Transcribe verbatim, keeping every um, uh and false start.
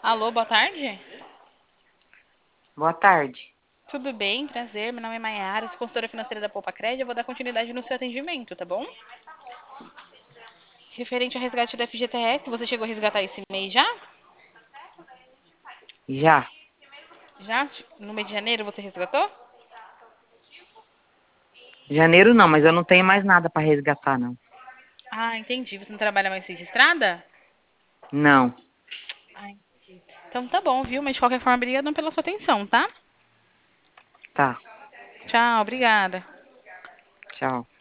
Alô, boa tarde. Boa tarde. Tudo bem? Prazer. Meu nome é Maiara, sou consultora financeira da Poupa Crédito. Eu vou dar continuidade no seu atendimento, tá bom? Referente ao resgate da F G T S, você chegou a resgatar esse mês já? Já. Já? No mês de janeiro você resgatou? Janeiro não, mas eu não tenho mais nada para resgatar, não. Ah, entendi. Você não trabalha mais registrada? Não. Ah, entendi. Então tá bom, viu? Mas de qualquer forma, obrigada pela sua atenção, tá? Tá. Tchau, obrigada. Tchau.